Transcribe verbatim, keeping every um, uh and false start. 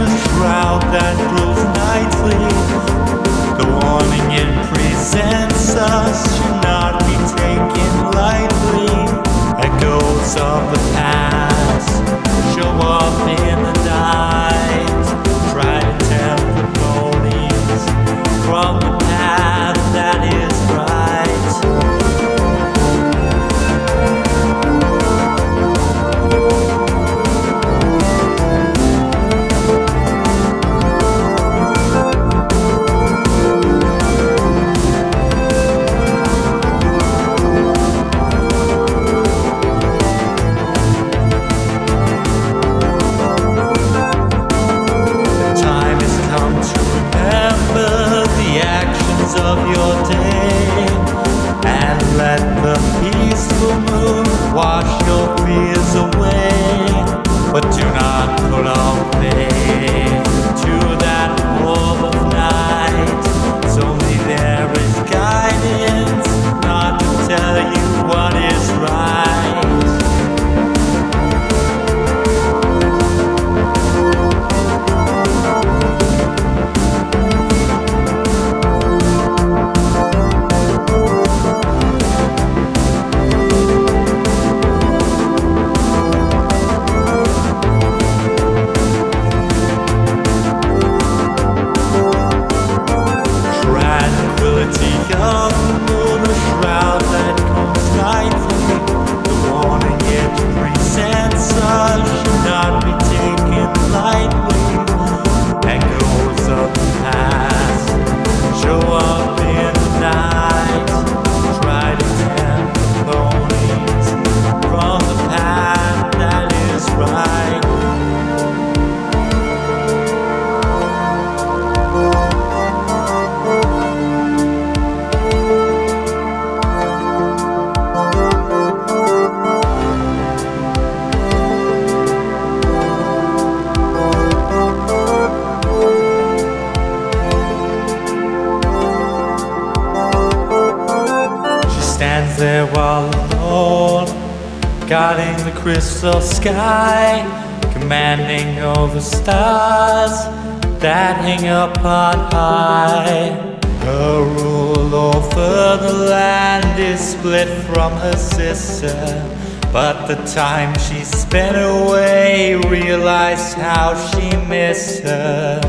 a shroud that grows nightly. The warning it presents us should not be taken lightly. Echoes of the past show up in the night, try to tempt the ponies from the path that is right. Of your day, and let the peaceful moon wash your fears away. But do not put all faith to that orb of night. It's only there is guidance, not to tell you what is right. Stands there all alone, guarding the crystal sky, commanding over stars that hang up on high. Her rule over the land is split from her sister, but the time she spent away realized how she missed her.